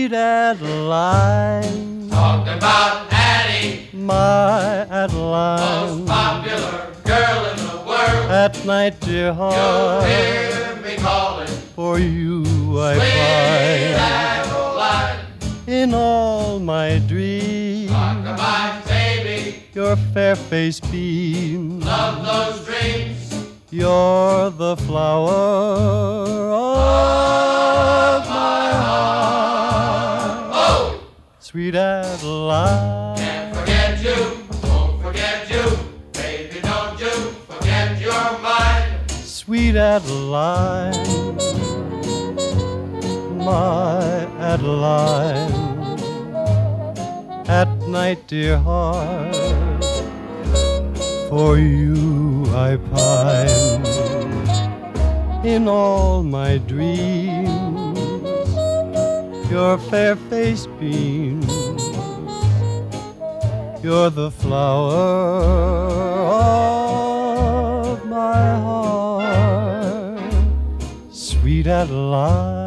Sweet Adeline, Talking about Addie, my Adeline, most popular girl in the world. at night, dear You'll heart, hear me calling, for you I sweet find Adeline. in all my dreams Rock-a-bye, baby, your fair face beams. love those dreams. You're the flower of my heart, Oh, sweet Adeline. can't forget you, won't forget you. Baby, don't you forget you're mine. Sweet Adeline, my Adeline, at night, dear heart, for you I pine in all my dreams. Your fair face beams. You're the flower of my heart, sweet Adeline.